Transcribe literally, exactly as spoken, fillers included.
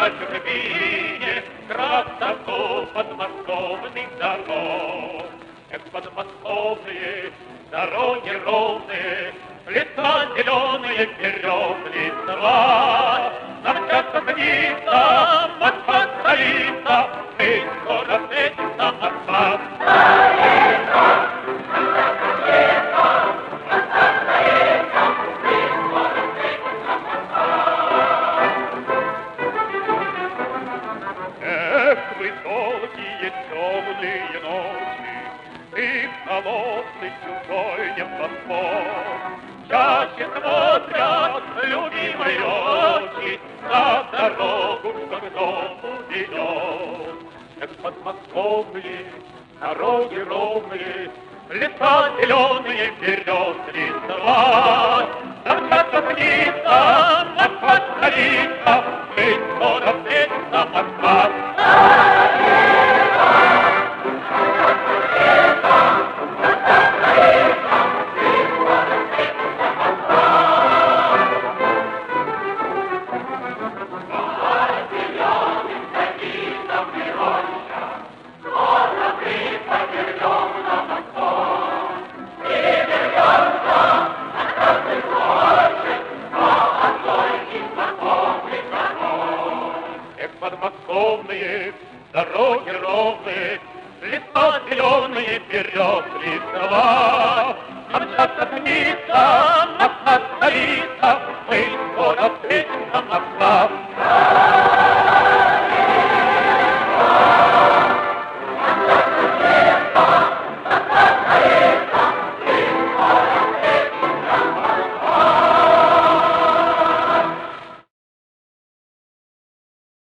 на чужбине красоту подмосковных дорог. Как подмосковные дороги ровные, леса зеленые вперед листва. Нам часто снится Москва, столица, мы скоро встретимся, Москва. Долгие темные ночи, и в холодный чужой небосвод чаще смотрят любимые очи на дорогу, что к дому ведет. Как подмосковные дороги ровные, леса зеленые вперед листва. Нам часто снится Москва, столица, мы скоро встретимся, Москва. Подмосковные дороги ровные, леса зеленые вперед листва. Нам часто снится